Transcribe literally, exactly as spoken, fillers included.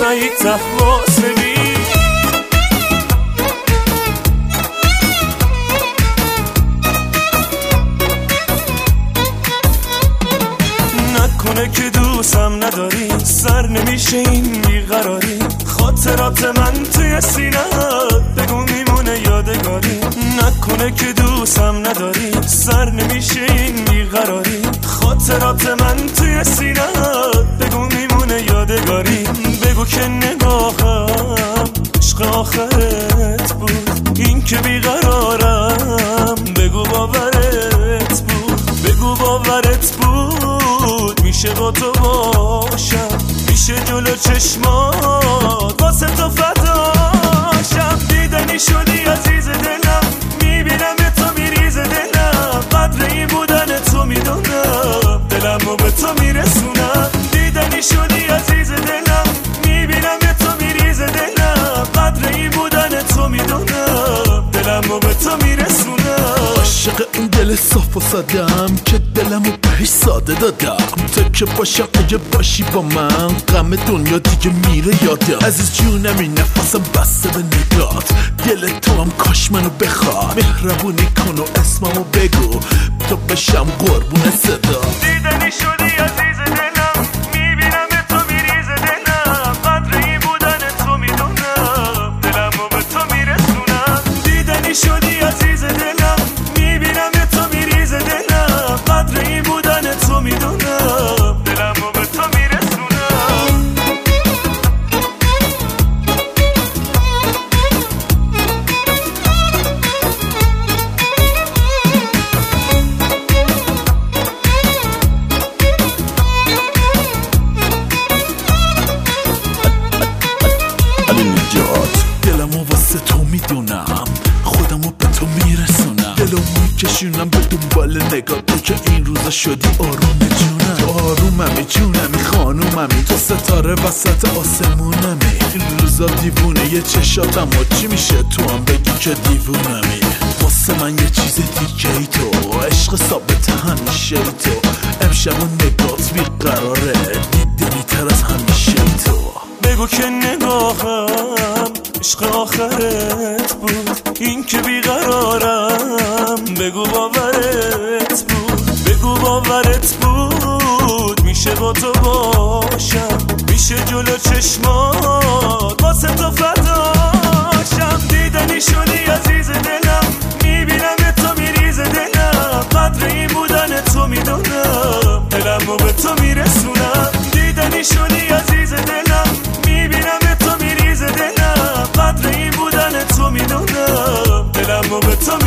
نهی تحواسمی نکنه که دوستم نداری سر نمیشه این بیقراری خاطرات من توی سینه بگو میمونه یادگاری نکنه که دوستم نداری سر نمیشه این بیقراری خاطرات من توی سینه بگو میمونه یادگاری بگو که نگاهم عشق آخرت بود این که بیقرارم بگو باورت بود بگو باورت بود میشه با تو باشم میشه جلو چشمات واسه تو فداشم دیدنی شدی عزیز دلم میبینم تو میریز دلم قدر این بودن تو میدونم دلمو به تو میرسونم دیدنی شدی عزیز دلم میبینم تو میریز دلم قدر این بودن تو میدونم دلمو به تو میرسونم عاشق این دل صاف و سادم که دلمو بهش ساده دادم تا که باشم اگه باشی با من غم دنیا دیگه میره یادم عزیز جونمی نفسم بسته به نگات دل تو هم کاش منو بخواد مهربونی کن و اسممو بگو تو بشم قربون صدا دیدنی شدی عزیز دلم میبینم تو میریز دلم قدر این بودن تو میدونم دلمو به تو میرسونم دیدنی شدی عزیز دلم میبینم تو میریز دلم قدر این بودن تو میدونم دلمو به تو میرسونم علی نجات دلمو واسه تو میدونم خودمو به تو میرسونم دلو میکشونم به دنبال نگاه تو که این روزا شدی آروم جونم تو آروممی جونمی خانوممی تو ستاره وسط آسمونمی این روزا دیوونه یه چشاتم و چی میشه تو هم بگی که دیوونمی واسه من یه چیز دیگه ای تو عشق ثابت همیشه ای تو امشب اون نگات بیقراره دیدنی تر از همیشه ای تو بگو که نگاهم عشق آخرت بود این که بیقرارم بگو باورت بود بگو باورت بود میشه با تو باشم میشه جلو چشمات واسه تو فداشم دیدنی شدی عزیز دلم میبینم تو میریز دلم قدر این بودن تو میدونم دلمو به تو میرسونم دیدنی شدی عزیز دلم میبینم تو میریز دلم قدر این بودن تو میدونم دلمو به تو